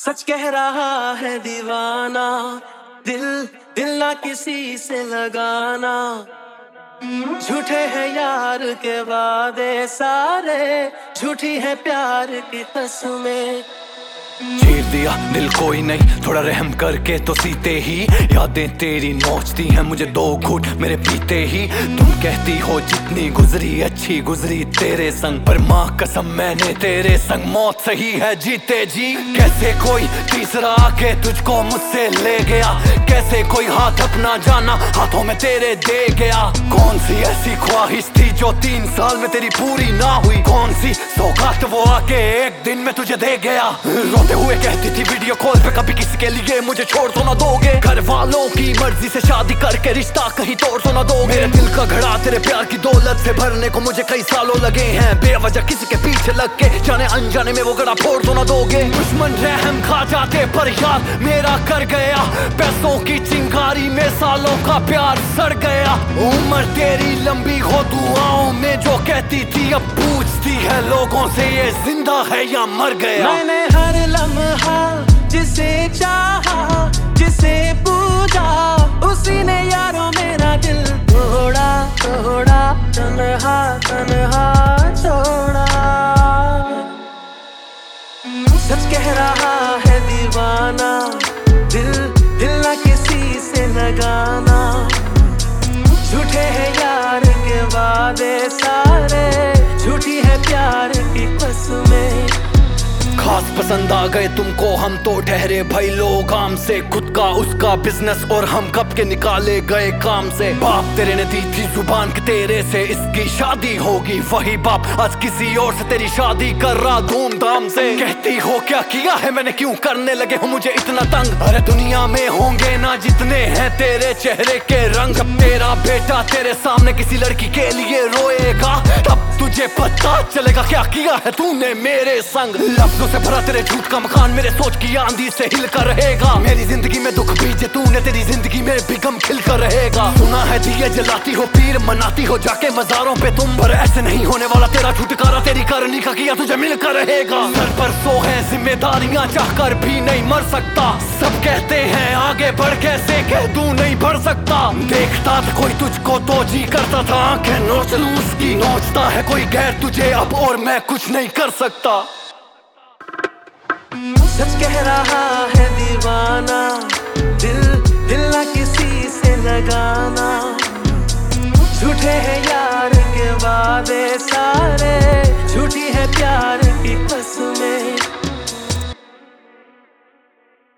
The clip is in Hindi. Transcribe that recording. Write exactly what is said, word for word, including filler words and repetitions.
सच कह रहा है दीवाना, दिल दिल ना किसी से लगाना। झूठे हैं यार के वादे सारे, झूठी है प्यार की कसमें। चीर दिया दिल कोई नहीं, थोड़ा रहम करके तो सीते ही। यादें तेरी नोचती हैं मुझे दो घूंट मेरे पीते ही। तुम कहती हो जितनी गुजरी अच्छी गुजरी तेरे संग, पर माँ कसम मैंने तेरे संग मौत सही है जीते जी। कैसे कोई तीसरा आके तुझको मुझसे ले गया, कैसे कोई हाथ अपना जाना हाथों में तेरे दे गया। कौन सी ऐसी ख्वाहिश थी जो तीन साल में तेरी पूरी ना हुई, कौन सी सौगात वो आके एक दिन में तुझे दे गया। रोते हुए कहती थी वीडियो कॉल पे कभी किसी के लिए मुझे छोड़ तो ना दोगे। घर वालों की मर्जी से शादी करके रिश्ता कहीं तोड़ तो ना दोगे। मेरे दिल का घड़ा तेरे प्यार की दौलत से भरने को मुझे कई सालों लगे हैं, बेवजह किसी के पीछे लग के जाने अनजाने में वो घड़ा फोड़ तो ना दोगे। दुश्मन रहम खा जाते पर यार मेरा कर गया, पैसों की चिंगारी में सालों का प्यार सड़ गया। उम्र तेरी लंबी हो दुआओं में जो कहती थी, अब पूछती है लोगों से ये जिंदा है या मर गया। मैंने हर लम्हा जिसे चाहा जिसे पूजा, उसी ने यारों मेरा दिल तोड़ा तोड़ा, तन्हा तन्हा छोड़ा। सच कह रहा है दीवाना, दिल दिल ना किसी से लगाना। झूठे हैं यार के वादे सारे, झूठी है प्यार की कसमें। खास पसंद आ गए तुमको हम तो ठहरे भाई लोग काम से, खुद का उसका बिजनेस और हम कब के निकाले गए काम से। बाप तेरे ने दी थी जुबान के तेरे से इसकी शादी होगी, वही बाप आज किसी और से तेरी शादी कर रहा धूमधाम से। कहती हो क्या किया है मैंने, क्यों करने लगे हो मुझे इतना तंग। अरे दुनिया में होंगे ना जितने हैं तेरे चेहरे के रंग, जब तेरा बेटा तेरे सामने किसी लड़की के लिए रोएगा तब तुझे पता चलेगा क्या किया है तूने मेरे संग। लफ्जों से भरा तेरे झूठ का मकान मेरे सोच की आंधी से हिल कर रहेगा। मेरी जिंदगी में दुख बीजे तूने, तेरी जिंदगी में भी गम खिल कर रहेगा। सुना है दिए जलाती हो पीर मनाती हो जाके मजारों पे तुम, पर ऐसे नहीं होने वाला तेरा छुटकारा, तेरी करनी का किया तुझे मिल कर रहेगा। सर पर सो है जिम्मेदारियां चाहकर भी नहीं मर सकता, सब कहते हैं आगे बढ़ कैसे कह दूं नहीं बढ़ सकता। देखता था कोई तुझको तो जी करता था आंखें नोच लूं उसकी, नोचता है कोई गैर तुझे अब और मैं कुछ नहीं कर सकता। सच कह रहा है दीवाना, दिल दिल ना किसी से लगाना। झूठे हैं यार के वादे सारे, झूठी है प्यार की कसमें।